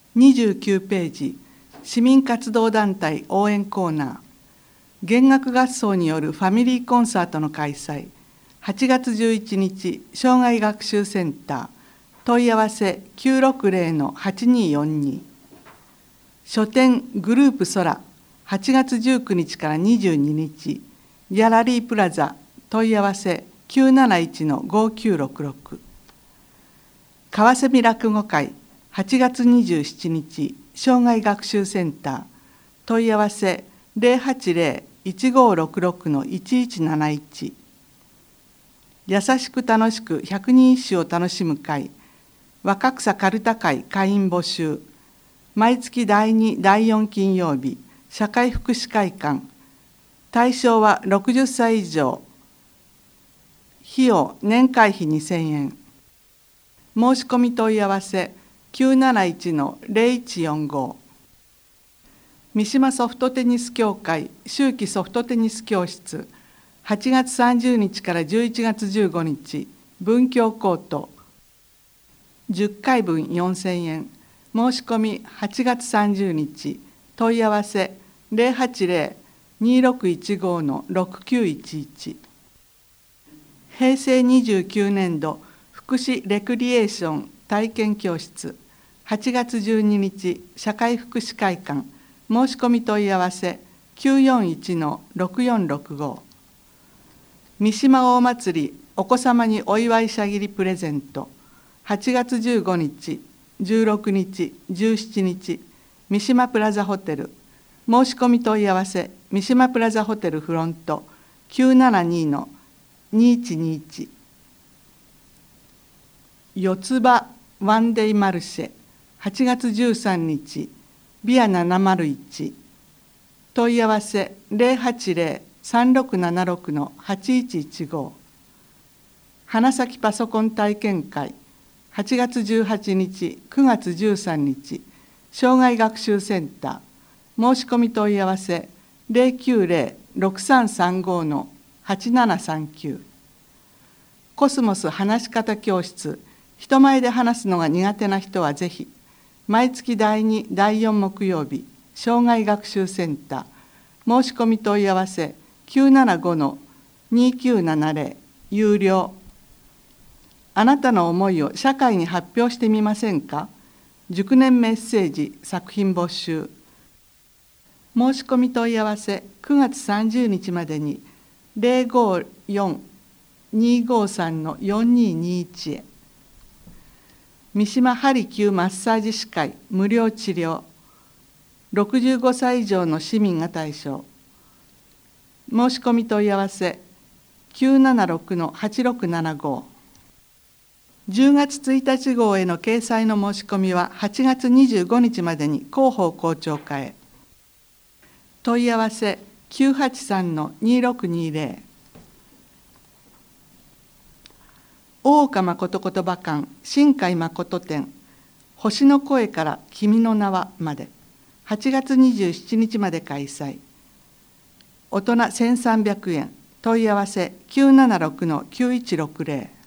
29ページ、市民活動団体応援コーナー、弦楽合奏によるファミリーコンサートの開催、8月11日、障害学習センター、問い合わせ 960-8242。書店グループ空、8月19日から22日、ギャラリープラザ、問い合わせ 971-5966。川蝉落語会、8月27日、障害学習センター、問い合わせ 080-1566-1171。優しく楽しく百人一首を楽しむ会、若草かるた会会員募集、毎月第2、第4金曜日、社会福祉会館、対象は60歳以上、費用年会費2000円。申し込み問い合わせ 971-0145。三島ソフトテニス協会秋季ソフトテニス教室、8月30日から11月15日、文京コート、10回分4000円。申し込み8月30日、問い合わせ 080-2615-6911。平成29年度福祉レクリエーション体験教室、8月12日、社会福祉会館、申し込み問い合わせ 941-6465。三島大祭りお子様にお祝いしゃぎりプレゼント、8月15日、16日、17日、三島プラザホテル。申し込み問い合わせ、三島プラザホテルフロント 972-2121。四つ葉ワンデイマルシェ、8月13日、ビア701。問い合わせ 080-3676-8115。花咲パソコン体験会、8月18日、9月13日、障害学習センター。申し込み問い合わせ 090-6335-8739。コスモス話し方教室、人前で話すのが苦手な人はぜひ。毎月第2、第4木曜日、障害学習センター。申し込み問い合わせ 975-2970、有料。あなたの思いを社会に発表してみませんか？熟年メッセージ作品募集。申し込み問い合わせ9月30日までに 054-253-4221 へ。三島針灸マッサージ師会無料治療。65歳以上の市民が対象。申し込み問い合わせ 976-8675。10月1日号への掲載の申し込みは8月25日までに広報校長課へ。問い合わせ 983-2620。大岡誠言葉館新海誠展、星の声から君の名はまで、8月27日まで開催。大人1300円。問い合わせ 976-9160。